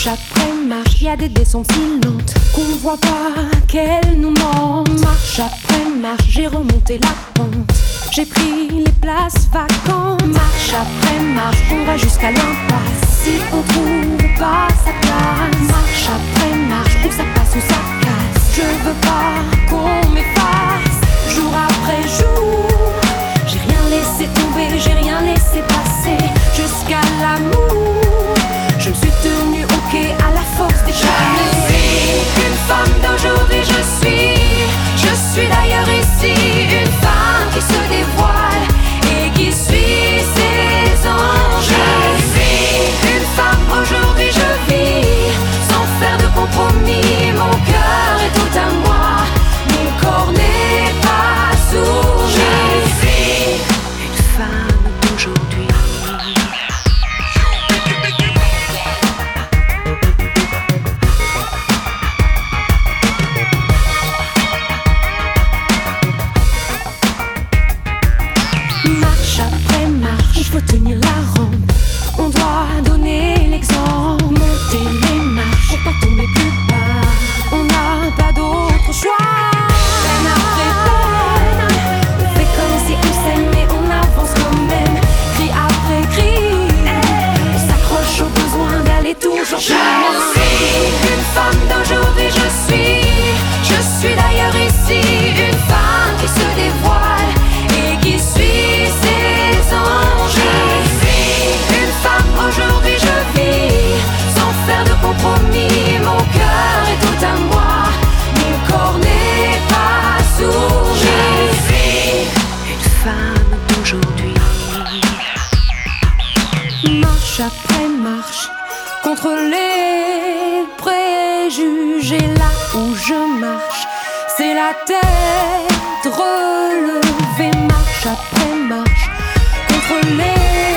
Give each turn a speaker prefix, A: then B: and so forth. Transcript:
A: Marche après marche, y a des descentes si lentes qu'on voit pas qu'elles nous mentent. Marche après marche, j'ai remonté la pente, j'ai pris les places vacantes. Marche après marche, on va jusqu'à l'impasse si on trouve pas sa place. Marche après marche, où ça passe ou ça casse, je veux pas qu'on m'efface. Jour après jour, j'ai rien laissé tomber, j'ai rien laissé passer. Jusqu'à l'amour, je me suis tenue ok à la force des charmes. Je suis une femme d'aujourd'hui, je suis d'ailleurs ici. Une femme qui se dévoile et qui suit ses anges. Je suis une femme aujourd'hui, je vis sans faire de compromis. Mon cœur est tout à moi, mon corps n'est pas soumis. Je suis une femme d'aujourd'hui. Marche après marche, il faut tenir la rampe, on doit donner l'exemple. Monter les marches pour pas tomber plus bas, on n'a pas d'autre choix. Peine après peine, on fait comme si on s'aime mais on avance quand même. Cri après cri, on s'accroche au besoin d'aller toujours plus loin. Je suis une femme d'aujourd'hui, je suis d'ailleurs ici. Une femme qui se dévoile et qui suit ses anges. Je suis une femme aujourd'hui, je vis sans faire de compromis. Mon cœur est tout à moi, mon corps n'est pas soumis. Je suis une femme d'aujourd'hui. Marche après marche, contre les préjugés. Là où je marche, c'est la tête relevée. Marche après marche, contre les